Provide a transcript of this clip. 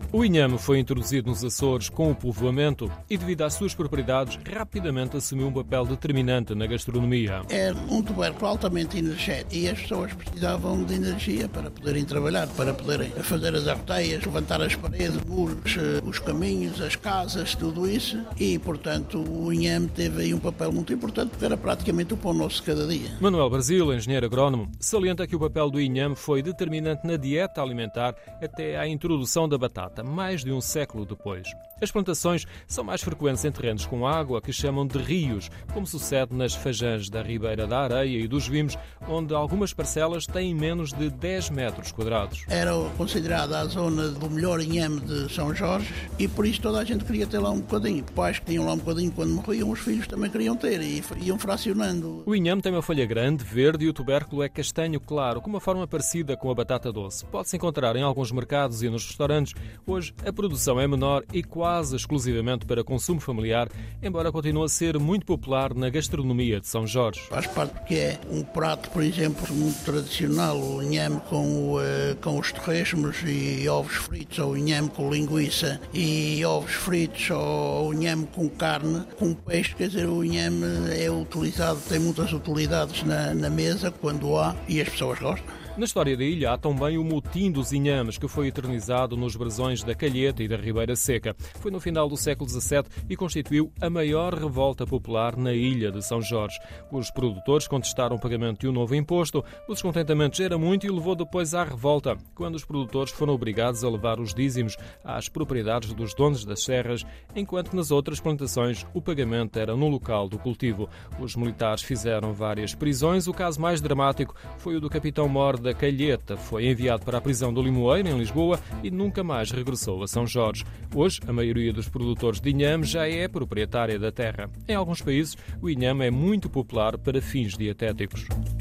O inhame foi introduzido nos Açores com o povoamento e, devido às suas propriedades, rapidamente assumiu um papel determinante na gastronomia. É um tubérculo altamente energético e as pessoas precisavam de energia para poderem trabalhar, para poderem fazer as arteias, levantar as paredes, os caminhos, as casas, tudo isso. E, portanto, o inhame teve aí um papel muito importante porque era praticamente o pão nosso de cada dia. Manuel Brasil, engenheiro agrónomo, salienta que o papel do inhame foi determinante na dieta alimentar até à introdução da batata, mais de um século depois. As plantações são mais frequentes em terrenos com água que chamam de rios, como sucede nas fajãs da Ribeira da Areia e dos Vimos, onde algumas parcelas têm menos de 10 metros quadrados. Era considerada a zona do melhor inhame de São Jorge e por isso toda a gente queria ter lá um bocadinho. Pais que tinham lá um bocadinho quando morriam, os filhos também queriam ter e iam fracionando. O inhame tem uma folha grande, verde, e o tubérculo é castanho claro, com uma forma parecida com a batata doce. Pode-se encontrar em alguns mercados e nos restaurantes. Hoje a produção é menor e quase exclusivamente para consumo familiar, embora continue a ser muito popular na gastronomia de São Jorge. Faz parte porque é um prato, por exemplo, muito tradicional, o inhame com os torresmos e ovos fritos, ou o inhame com linguiça e ovos fritos, ou o inhame com carne, com peixe. Quer dizer, o inhame é utilizado, tem muitas utilidades na mesa quando há e as pessoas gostam. Na história da ilha há também o motim dos inhames, que foi eternizado nos brasões da Calheta e da Ribeira Seca. Foi no final do século XVII e constituiu a maior revolta popular na ilha de São Jorge. Os produtores contestaram o pagamento de um novo imposto. O descontentamento era muito e levou depois à revolta, quando os produtores foram obrigados a levar os dízimos às propriedades dos donos das serras, enquanto que nas outras plantações o pagamento era no local do cultivo. Os militares fizeram várias prisões. O caso mais dramático foi o do capitão Mor da Calheta. Foi enviado para a prisão do Limoeiro, em Lisboa, e nunca mais regressou a São Jorge. Hoje, a maioria dos produtores de inhame já é proprietária da terra. Em alguns países, o inhame é muito popular para fins dietéticos.